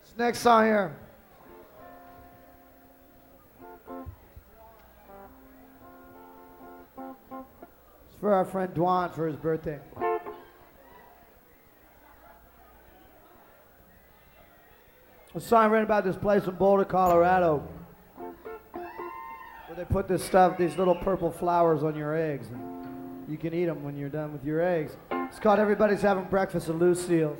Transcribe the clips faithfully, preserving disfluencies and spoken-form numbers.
Next song here. It's for our friend Dwan for his birthday. A song written about this place in Boulder, Colorado, where they put this stuff, these little purple flowers on your eggs. And you can eat them when you're done with your eggs. It's called Everybody's Having Breakfast at Lucille's.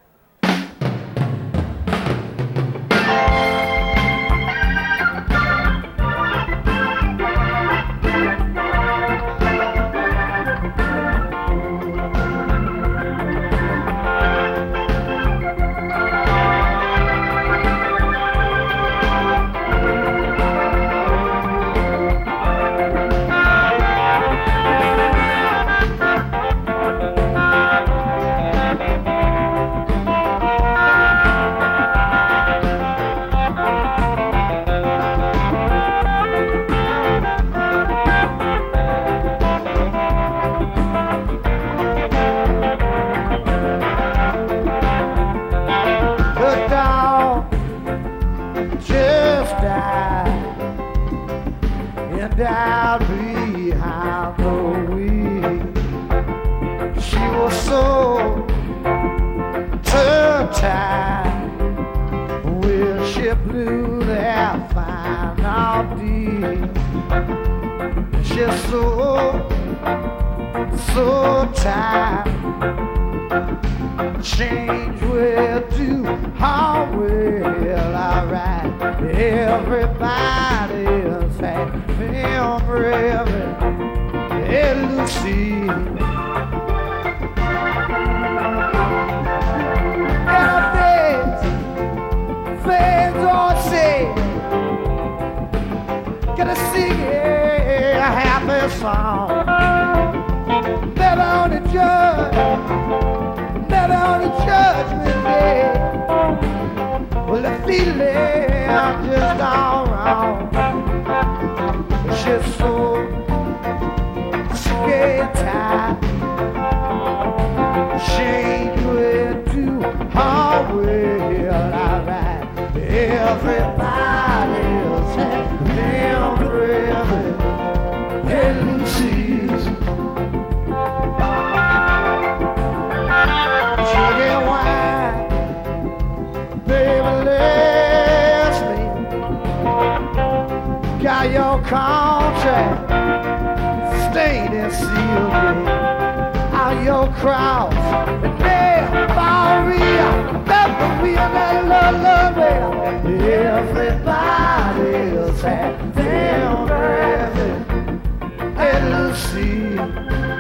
Down behind the wheel, she was so tight when she blew that final deal. She's so, so tight. Change will do. How will I ride? Everybody's having breakfast at Lucille. And our fans, fans all say, gonna sing a happy song. Never on the judge, never on the judgment day. Well, the feeling just all wrong. She's so scared tight. Change will do. How will I ride? Everybody's having breakfast at Lucille's. Chicken wine, baby, let's me. Got your contract, stained and sealed. Out your crowds, and they're Maria, never real that love, love, well. Everybody's having breakfast at Lucille's.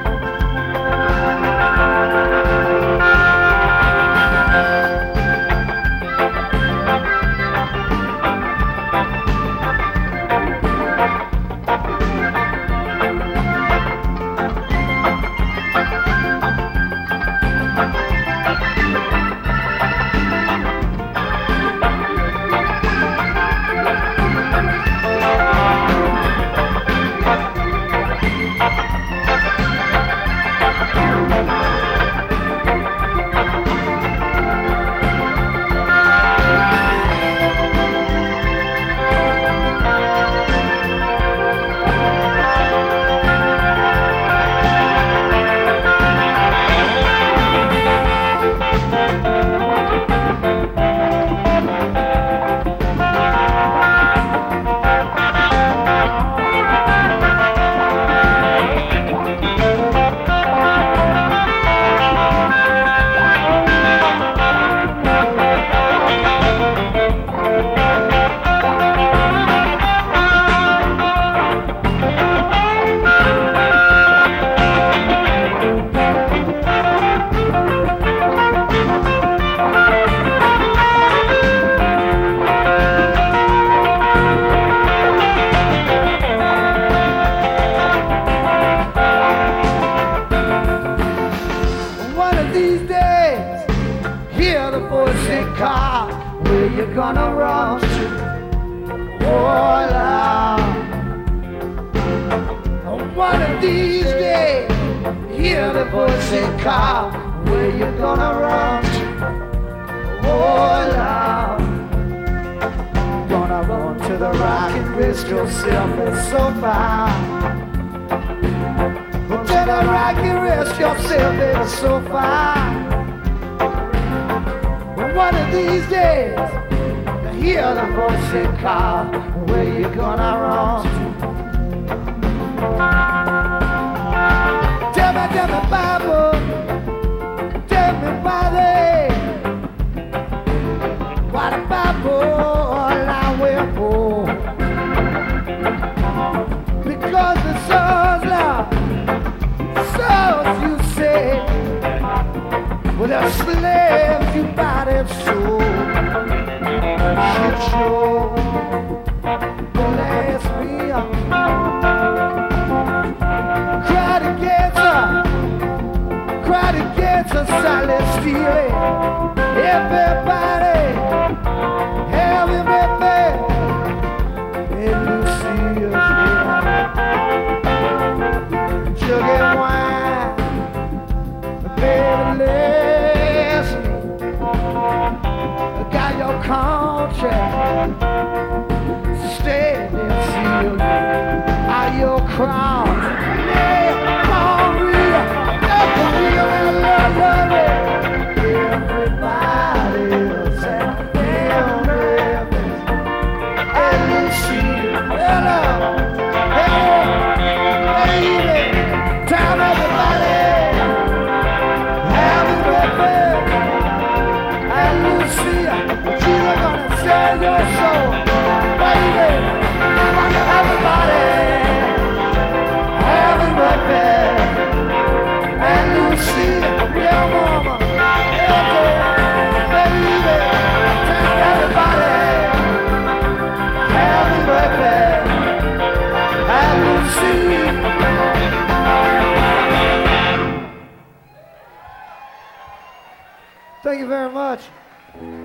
Gonna run to oh, Lord. One of these days, hear the voice say, call, where you gonna run to? Oh, Lord. with a rock and rest yourself in so far. Well, tell the rock and rest yourself in so far. Well, one of these days, you hear the voice say, call, where you gonna run to? Tell me, tell me, Bible, tell me, Buddy, what the Bible I will go. Because the souls, Lord, souls you say, well, they're slaves, you bought and sold. Shit show, the last meal. Cried against her, cried against her, silent stealing. Everybody, heavy baby, and Lucia's here. Sugar and wine, baby, listen. I got your contract, standing sealed. Are your crowns? Everybody's at them and you see, hello, hey, baby, time everybody, have a breakfast, and you see, she's gonna sell your soul, baby, everybody, have a breakfast, and you see, real mama. Thank you very much.